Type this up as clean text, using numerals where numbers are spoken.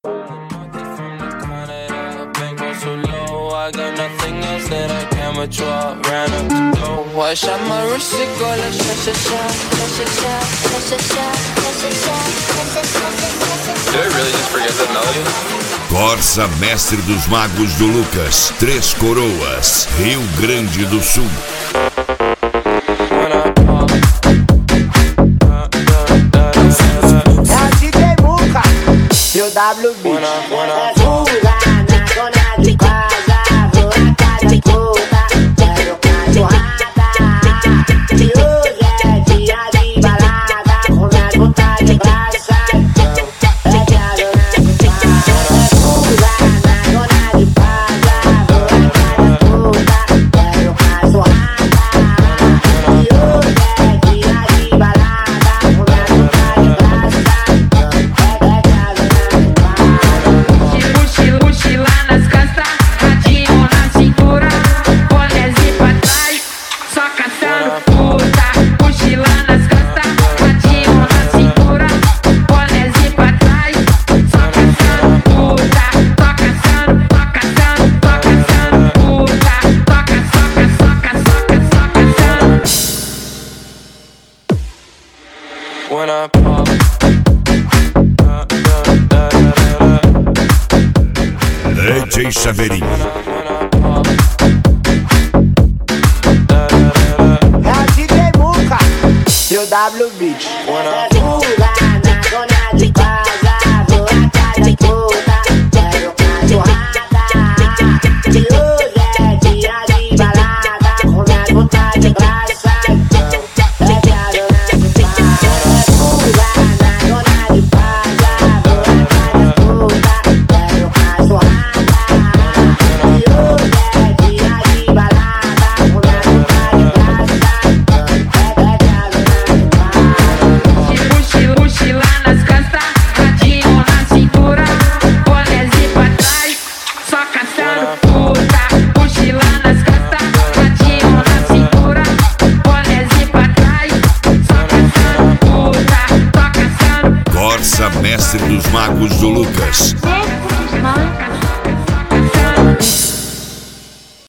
Corsa, mestre dos magos do Lucas, Três Coroas, Rio Grande do Sul. É a DJ Muca e o WB. Dona de casa, vou na casa de puta, quero cachorrada. Se hoje é dia de balada, com minhas vontades de graça, então é que a dona de casa. Dona de casa, vou na casa de puta, quero cachorrada. Se hoje é dia de balada, com minhas vontades de graça, então é que a dona de casa. Mochila nas costas, radinho na cintura, bonézinho pra trás, só caçando puta. Mochila nas costas, radinho na cintura, bonézinho pra trás, só caçando puta. Tô caçando puta. Toca, só caçando. When I pop, DJ Chaveirinho. É a DJ Muca e o WB. Dona de casa, vou na casa de puta, quero cachorrada. Se hoje é dia de balada, com minhas vontades de graça, então é que a dona de casa. Dona de casa, vou na casa de puta, quero cachorrada. Se hoje é dia de balada, com minhas vontades de graça, então é que a dona de casa. Mochila nas costas, radinho na cintura, bonézinho pra trás, só caçando puta. Mochila nas costas, radinho na cintura, bonézinho pra trás, só caçando puta. Tô caçando. Corsa, mestre dos magos do Lucas. Caçando.